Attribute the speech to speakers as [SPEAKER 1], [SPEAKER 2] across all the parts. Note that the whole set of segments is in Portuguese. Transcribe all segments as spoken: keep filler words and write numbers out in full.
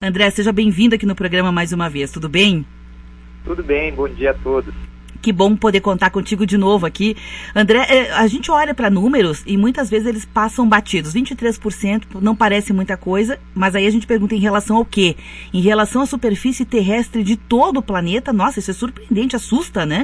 [SPEAKER 1] André, seja bem-vindo aqui no programa mais uma vez, tudo bem?
[SPEAKER 2] Tudo bem, bom dia a todos.
[SPEAKER 1] Que bom poder contar contigo de novo aqui. André, a gente olha para números e muitas vezes eles passam batidos. vinte e três por cento não parece muita coisa, mas aí a gente pergunta em relação ao quê? Em relação à superfície terrestre de todo o planeta, nossa, isso é surpreendente, assusta, né?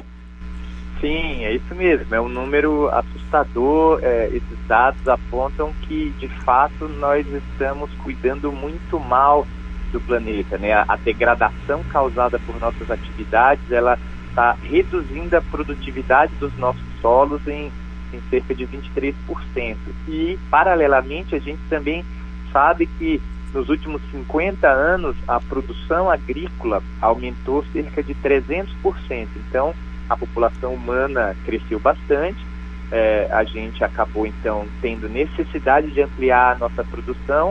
[SPEAKER 2] Sim, é isso mesmo, é um número assustador. É, esses dados apontam que, de fato, nós estamos cuidando muito mal do planeta, né? A, a degradação causada por nossas atividades, ela está reduzindo a produtividade dos nossos solos em, em cerca de vinte e três por cento. E, paralelamente, a gente também sabe que nos últimos cinquenta anos a produção agrícola aumentou cerca de trezentos por cento. Então, a população humana cresceu bastante, é, a gente acabou, então, tendo necessidade de ampliar a nossa produção,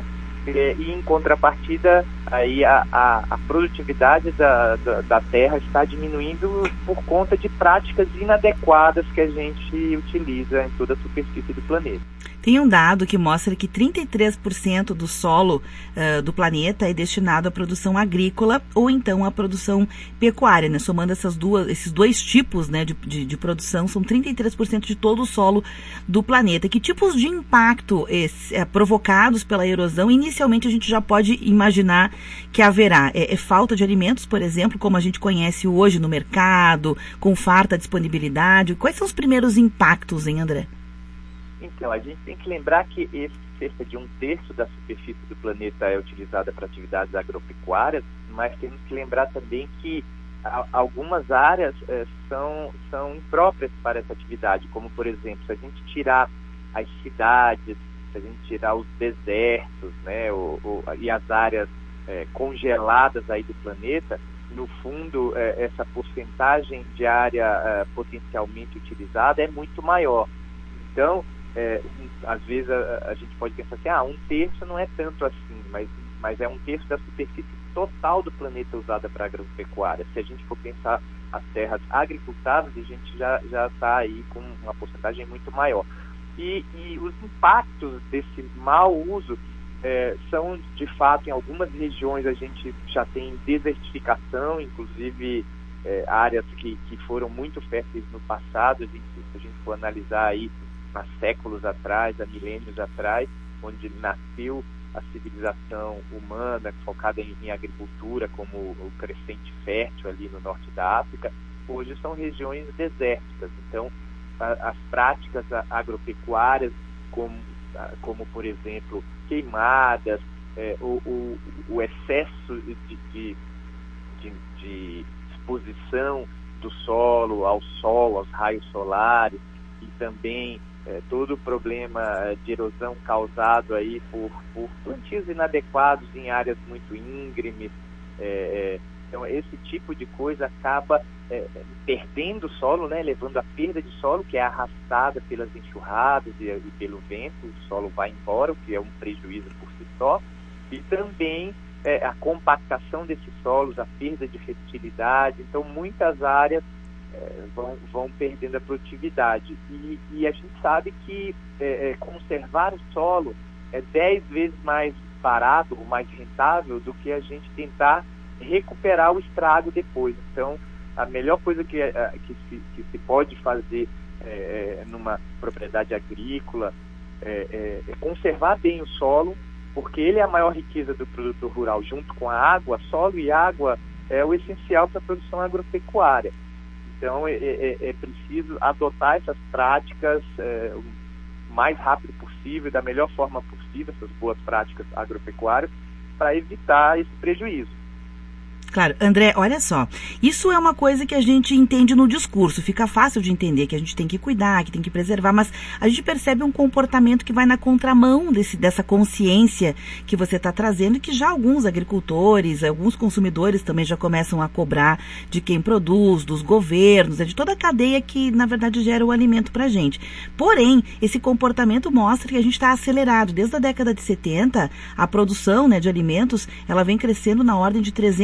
[SPEAKER 2] e em contrapartida aí a, a, a produtividade da, da, da terra está diminuindo por conta de práticas inadequadas que a gente utiliza em toda a superfície do planeta.
[SPEAKER 1] Tem um dado que mostra que trinta e três por cento do solo uh, do planeta é destinado à produção agrícola ou então à produção pecuária, né? Somando essas duas, esses dois tipos, né, de, de, de produção, são trinta e três por cento de todo o solo do planeta. Que tipos de impacto esse, é, provocados pela erosão, inicialmente a gente já pode imaginar que haverá? É, é falta de alimentos, por exemplo, como a gente conhece hoje no mercado, com farta disponibilidade. Quais são os primeiros impactos, hein, André?
[SPEAKER 2] Então, a gente tem que lembrar que esse, cerca de um terço da superfície do planeta é utilizada para atividades agropecuárias, mas temos que lembrar também que a, algumas áreas é, são, são impróprias para essa atividade, como, por exemplo, se a gente tirar as cidades, se a gente tirar os desertos, né, o, o, e as áreas é, congeladas aí do planeta, no fundo, é, essa porcentagem de área é, potencialmente utilizada é muito maior. Então, É, às vezes a, a gente pode pensar assim, ah, um terço não é tanto assim, mas, mas é um terço da superfície total do planeta usada para agropecuária. Se a gente for pensar as terras agricultáveis, a gente já já está aí com uma porcentagem muito maior. E, e os impactos desse mau uso é, são, de fato, em algumas regiões a gente já tem desertificação, inclusive é, áreas que, que foram muito férteis no passado. A gente, se a gente for analisar aí há séculos atrás, há milênios atrás, onde nasceu a civilização humana focada em, em agricultura, como o crescente fértil ali no norte da África, hoje são regiões desérticas. Então, a, as práticas agropecuárias, como, como por exemplo, queimadas, é, o, o, o excesso de, de, de, de exposição do solo ao sol, aos raios solares, e também É, todo o problema de erosão causado aí por, por plantios inadequados em áreas muito íngremes. É, é, então, esse tipo de coisa acaba é, perdendo o solo, né, levando a perda de solo, que é arrastada pelas enxurradas e, e pelo vento. O solo vai embora, o que é um prejuízo por si só. E também é, a compactação desses solos, a perda de fertilidade. Então, muitas áreas É, vão, vão perdendo a produtividade. E, e a gente sabe que é, é, conservar o solo é dez vezes mais barato ou mais rentável do que a gente tentar recuperar o estrago depois. Então, a melhor coisa que, que, se, que se pode fazer é, numa propriedade agrícola é, é, é conservar bem o solo, porque ele é a maior riqueza do produtor rural, junto com a água. Solo e água é o essencial para a produção agropecuária. Então, é, é, é preciso adotar essas práticas é, o mais rápido possível, da melhor forma possível, essas boas práticas agropecuárias, para evitar esse prejuízo.
[SPEAKER 1] Claro, André, olha só, isso é uma coisa que a gente entende no discurso, fica fácil de entender que a gente tem que cuidar, que tem que preservar, mas a gente percebe um comportamento que vai na contramão desse, dessa consciência que você está trazendo, e que já alguns agricultores, alguns consumidores também já começam a cobrar de quem produz, dos governos, de toda a cadeia que, na verdade, gera o alimento para a gente. Porém, esse comportamento mostra que a gente está acelerado. Desde a década de setenta, a produção, né, de alimentos, ela vem crescendo na ordem de trezentos por cento.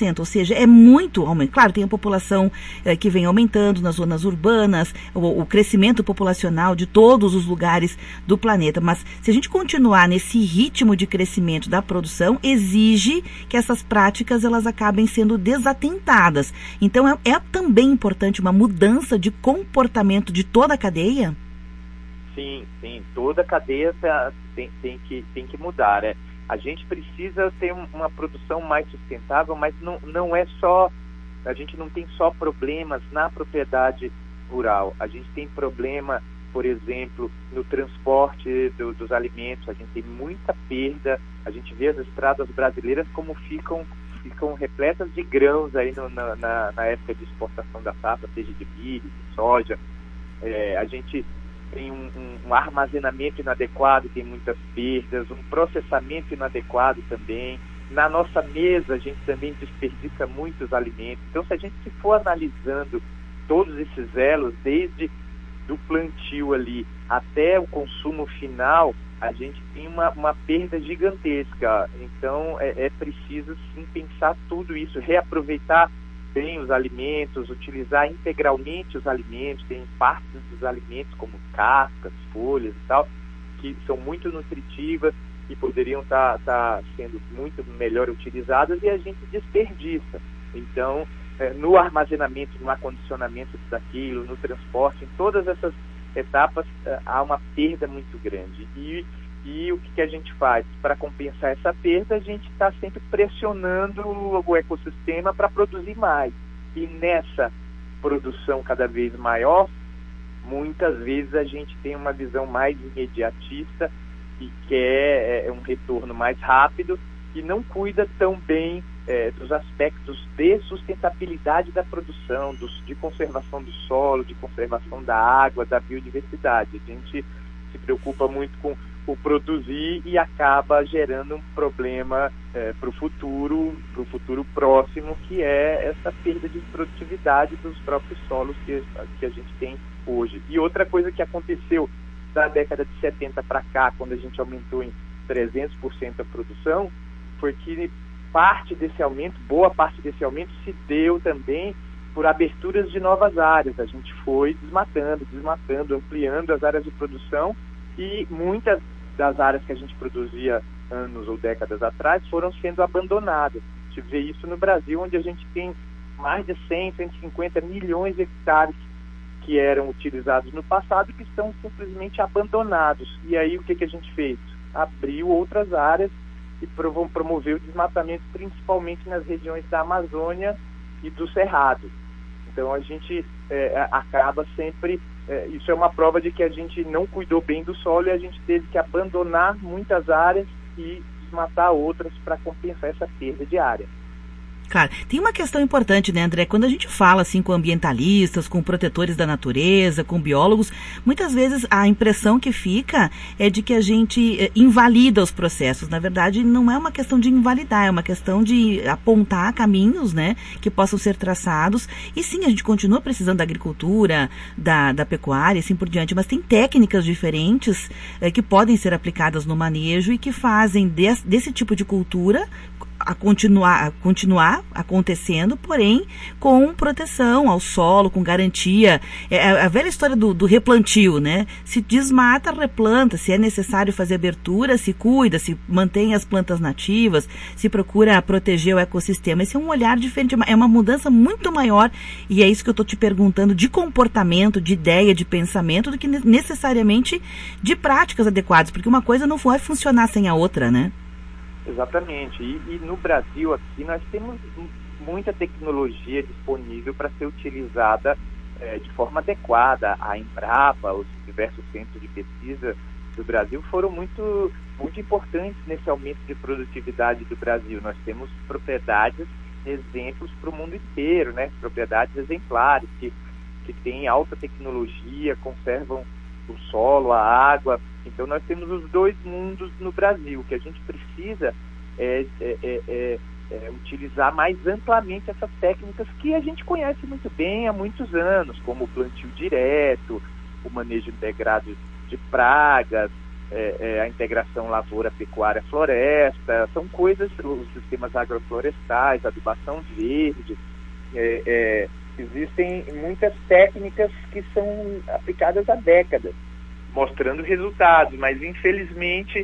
[SPEAKER 1] cento, ou seja, é muito aumento. Claro, tem a população eh, que vem aumentando nas zonas urbanas, o, o crescimento populacional de todos os lugares do planeta, mas se a gente continuar nesse ritmo de crescimento da produção, exige que essas práticas elas acabem sendo desatentadas. Então, é, é também importante uma mudança de comportamento de toda a cadeia?
[SPEAKER 2] Sim, sim, toda a cadeia tem, tem, que, tem que mudar, né? A gente precisa ter uma produção mais sustentável, mas não, não é só, a gente não tem só problemas na propriedade rural, a gente tem problema, por exemplo, no transporte do, dos alimentos, a gente tem muita perda, a gente vê as estradas brasileiras como ficam, ficam repletas de grãos aí no, na, na, na época de exportação da safra, seja de milho, de soja, é, a gente tem um, um, um armazenamento inadequado, tem muitas perdas, um processamento inadequado também. Na nossa mesa, a gente também desperdiça muitos alimentos. Então, se a gente for analisando todos esses elos, desde do plantio ali até o consumo final, a gente tem uma, uma perda gigantesca. Então, é, é preciso, sim, pensar tudo isso, reaproveitar bem os alimentos, utilizar integralmente os alimentos, tem partes dos alimentos como cascas, folhas e tal, que são muito nutritivas e poderiam estar tá, tá sendo muito melhor utilizadas e a gente desperdiça. Então, é, no armazenamento, no acondicionamento daquilo, no transporte, em todas essas etapas é, há uma perda muito grande. E E o que, que a gente faz? Para compensar essa perda, a gente está sempre pressionando o ecossistema para produzir mais. E nessa produção cada vez maior, muitas vezes a gente tem uma visão mais imediatista e quer é, um retorno mais rápido e não cuida tão bem é, dos aspectos de sustentabilidade da produção, dos, de conservação do solo, de conservação da água, da biodiversidade. A gente se preocupa muito com o produzir e acaba gerando um problema é, para o futuro, para o futuro próximo, que é essa perda de produtividade dos próprios solos que, que a gente tem hoje. E outra coisa que aconteceu da década de setenta para cá, quando a gente aumentou em trezentos por cento a produção, foi que parte desse aumento, boa parte desse aumento se deu também por aberturas de novas áreas. A gente foi desmatando, desmatando, ampliando as áreas de produção e muitas das áreas que a gente produzia anos ou décadas atrás foram sendo abandonadas. A gente vê isso no Brasil, onde a gente tem mais de cem, cento e cinquenta milhões de hectares que eram utilizados no passado que estão simplesmente abandonados. E aí o que, que a gente fez? Abriu outras áreas e promoveu o desmatamento, principalmente nas regiões da Amazônia e do Cerrado. Então a gente é, acaba sempre, é, isso é uma prova de que a gente não cuidou bem do solo e a gente teve que abandonar muitas áreas e desmatar outras para compensar essa perda de área.
[SPEAKER 1] Claro, tem uma questão importante, né, André? Quando a gente fala assim com ambientalistas, com protetores da natureza, com biólogos, muitas vezes a impressão que fica é de que a gente eh, invalida os processos. Na verdade, não é uma questão de invalidar, é uma questão de apontar caminhos, né, que possam ser traçados. E sim, a gente continua precisando da agricultura, da, da pecuária e assim por diante, mas tem técnicas diferentes eh, que podem ser aplicadas no manejo e que fazem des, desse tipo de cultura a continuar, a continuar acontecendo, porém com proteção ao solo, com garantia. É a velha história do, do replantio, né? Se desmata, replanta. Se é necessário fazer abertura, se cuida, se mantém as plantas nativas, se procura proteger o ecossistema. Esse é um olhar diferente, é uma mudança muito maior e é isso que eu estou te perguntando, de comportamento, de ideia, de pensamento, do que necessariamente de práticas adequadas, porque uma coisa não vai funcionar sem a outra, né?
[SPEAKER 2] Exatamente. E, e no Brasil, aqui, nós temos muita tecnologia disponível para ser utilizada é, de forma adequada. A Embrapa, os diversos centros de pesquisa do Brasil foram muito, muito importantes nesse aumento de produtividade do Brasil. Nós temos propriedades, exemplos para o mundo inteiro, né? Propriedades exemplares que, que têm alta tecnologia, conservam o solo, a água. Então nós temos os dois mundos no Brasil. O que a gente precisa é, é, é, é, é utilizar mais amplamente essas técnicas que a gente conhece muito bem há muitos anos, como o plantio direto, o manejo integrado de pragas, é, é, a integração lavoura-pecuária-floresta, são coisas, os sistemas agroflorestais, adubação verde, é, é, existem muitas técnicas que são aplicadas há décadas, mostrando resultados, mas infelizmente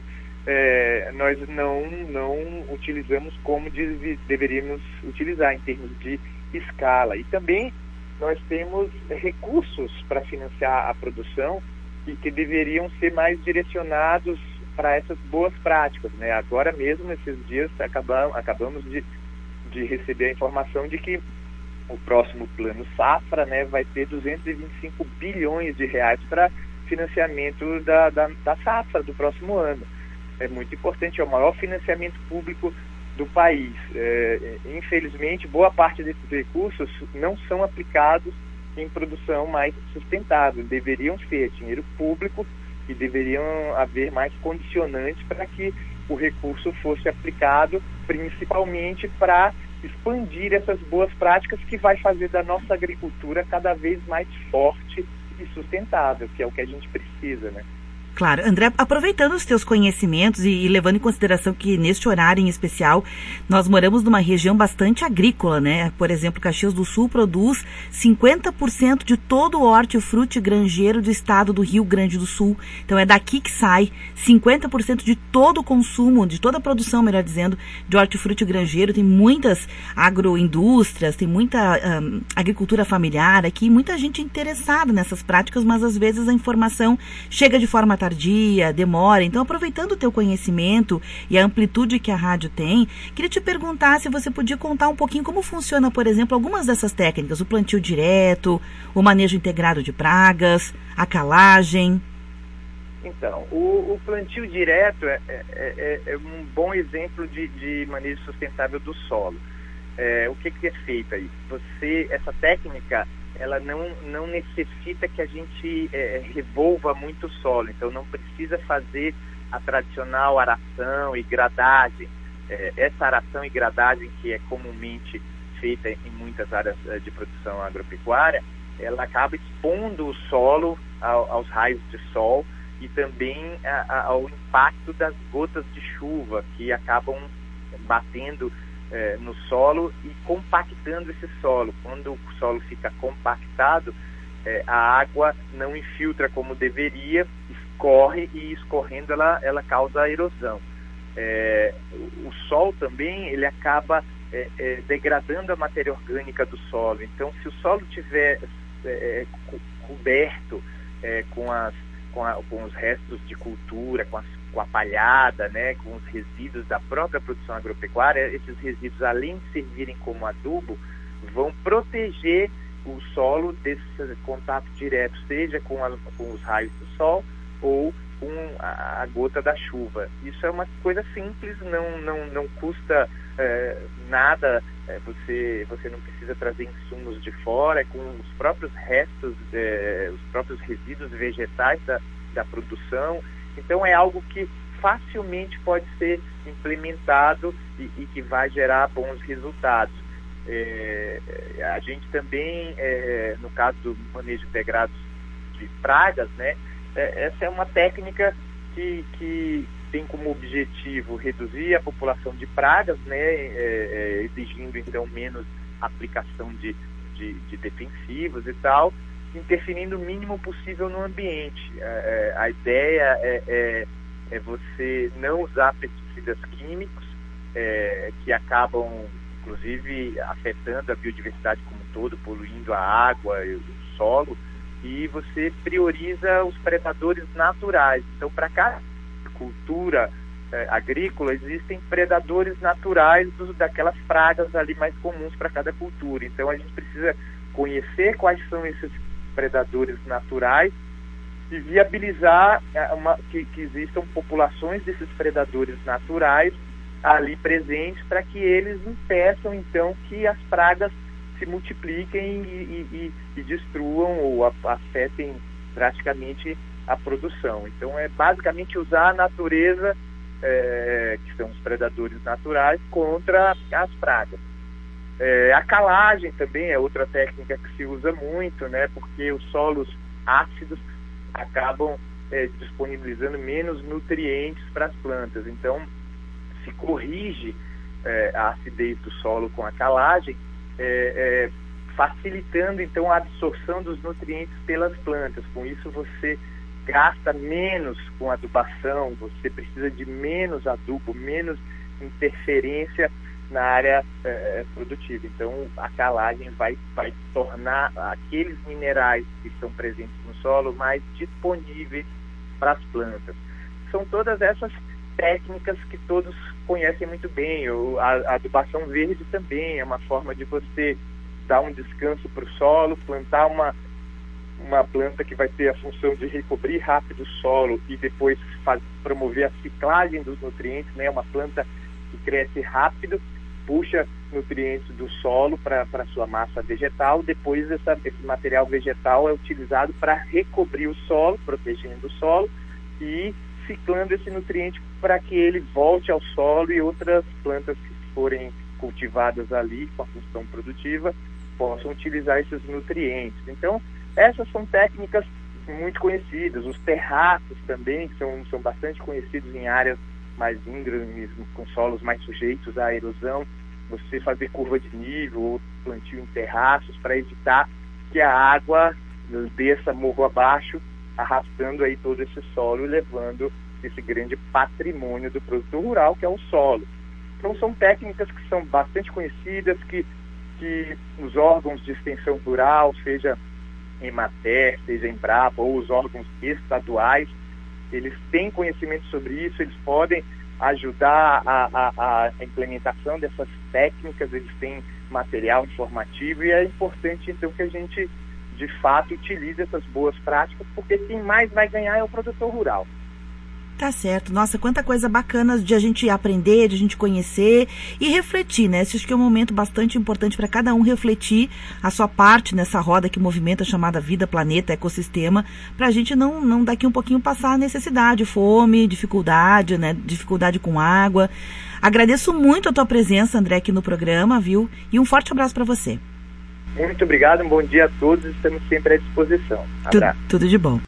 [SPEAKER 2] é, nós não, não utilizamos como de, deveríamos utilizar em termos de escala. E também nós temos recursos para financiar a produção e que deveriam ser mais direcionados para essas boas práticas, né? Agora mesmo, esses dias, acabamos, acabamos de, de receber a informação de que o próximo plano Safra, né, vai ter duzentos e vinte e cinco bilhões de reais para financiamento da, da, da safra do próximo ano. É muito importante, é o maior financiamento público do país. É, infelizmente, boa parte desses recursos não são aplicados em produção mais sustentável. Deveriam ser dinheiro público e deveriam haver mais condicionantes para que o recurso fosse aplicado principalmente para expandir essas boas práticas que vai fazer da nossa agricultura cada vez mais forte e sustentável, que é o que a gente precisa, né?
[SPEAKER 1] Claro. André, aproveitando os teus conhecimentos e, e levando em consideração que neste horário em especial nós moramos numa região bastante agrícola, né? Por exemplo, Caxias do Sul produz cinquenta por cento de todo o hortifruti granjeiro do estado do Rio Grande do Sul. Então é daqui que sai cinquenta por cento de todo o consumo, de toda a produção, melhor dizendo, de hortifruti granjeiro. Tem muitas agroindústrias, tem muita um, agricultura familiar aqui, muita gente interessada nessas práticas, mas às vezes a informação chega de forma tardia, demora. Então, aproveitando o teu conhecimento e a amplitude que a rádio tem, queria te perguntar se você podia contar um pouquinho como funciona, por exemplo, algumas dessas técnicas, o plantio direto, o manejo integrado de pragas, a calagem.
[SPEAKER 2] Então, o, o plantio direto é, é, é, é um bom exemplo de, de manejo sustentável do solo. É, o que, que é feito aí? Você, essa técnica, ela não, não necessita que a gente é, revolva muito o solo, então não precisa fazer a tradicional aração e gradagem. É, essa aração e gradagem que é comumente feita em muitas áreas de produção agropecuária, ela acaba expondo o solo ao, aos raios de sol e também a, a, ao impacto das gotas de chuva que acabam batendo É, no solo e compactando esse solo. Quando o solo fica compactado, é, a água não infiltra como deveria, escorre e escorrendo ela, ela causa erosão. É, o sol também ele acaba é, é, degradando a matéria orgânica do solo. Então, se o solo tiver é, co coberto é, com, as, com, a, com os restos de cultura, com as com a palhada, né, com os resíduos da própria produção agropecuária, esses resíduos, além de servirem como adubo, vão proteger o solo desse contato direto, seja com, a, com os raios do sol ou com a, a gota da chuva. Isso é uma coisa simples, não, não, não custa é, nada, é, você, você não precisa trazer insumos de fora, é com os próprios restos, é, os próprios resíduos vegetais da, da produção. Então é algo que facilmente pode ser implementado e, e que vai gerar bons resultados. É, a gente também, é, no caso do manejo integrado de pragas, né, é, essa é uma técnica que, que tem como objetivo reduzir a população de pragas, né, é, é, exigindo então menos aplicação de, de, de defensivos e tal, interferindo o mínimo possível no ambiente. É, a ideia é, é, é você não usar pesticidas químicos é, que acabam, inclusive, afetando a biodiversidade como um todo, poluindo a água e o solo, e você prioriza os predadores naturais. Então, para cada cultura é, agrícola, existem predadores naturais dos, daquelas pragas ali mais comuns para cada cultura. Então, a gente precisa conhecer quais são esses predadores naturais e viabilizar uma, que, que existam populações desses predadores naturais ali presentes para que eles impeçam então que as pragas se multipliquem e, e, e destruam ou afetem drasticamente a produção. Então é basicamente usar a natureza, é, que são os predadores naturais, contra as pragas. É, a calagem também é outra técnica que se usa muito, né, porque os solos ácidos acabam é, disponibilizando menos nutrientes para as plantas. Então, se corrige é, a acidez do solo com a calagem, é, é, facilitando então a absorção dos nutrientes pelas plantas. Com isso você gasta menos com adubação, você precisa de menos adubo, menos interferência na área é, produtiva. Então a calagem vai, vai tornar aqueles minerais que estão presentes no solo mais disponíveis para as plantas. São todas essas técnicas que todos conhecem muito bem. O, a, a adubação verde também é uma forma de você dar um descanso para o solo, plantar uma, uma planta que vai ter a função de recobrir rápido o solo e depois faz, promover a ciclagem dos nutrientes, né? Uma planta que cresce rápido, puxa nutrientes do solo para a sua massa vegetal, depois essa, esse material vegetal é utilizado para recobrir o solo, protegendo o solo e ciclando esse nutriente para que ele volte ao solo e outras plantas que forem cultivadas ali com a função produtiva possam utilizar esses nutrientes. Então, essas são técnicas muito conhecidas. Os terraços também são, são bastante conhecidos em áreas mais íngremes, com solos mais sujeitos à erosão. Você fazer curva de nível ou plantio em terraços para evitar que a água desça morro abaixo, arrastando aí todo esse solo e levando esse grande patrimônio do produtor rural, que é o solo. Então são técnicas que são bastante conhecidas, que, que os órgãos de extensão rural, seja em Emater, seja em Embrapa, ou os órgãos estaduais, eles têm conhecimento sobre isso, eles podem ajudar a, a, a implementação dessas técnicas, eles têm material informativo e é importante então que a gente de fato utilize essas boas práticas, porque quem mais vai ganhar é o produtor rural.
[SPEAKER 1] Tá certo. Nossa, quanta coisa bacana de a gente aprender, de a gente conhecer e refletir, né? Acho que é um momento bastante importante para cada um refletir a sua parte nessa roda que movimenta, chamada vida, planeta, ecossistema, para a gente não, não daqui um pouquinho passar necessidade, fome, dificuldade, né? Dificuldade com água. Agradeço muito a tua presença, André, aqui no programa, viu? E um forte abraço para você.
[SPEAKER 2] Muito obrigado, um bom dia a todos, estamos sempre à disposição.
[SPEAKER 1] Tudo, tudo de bom.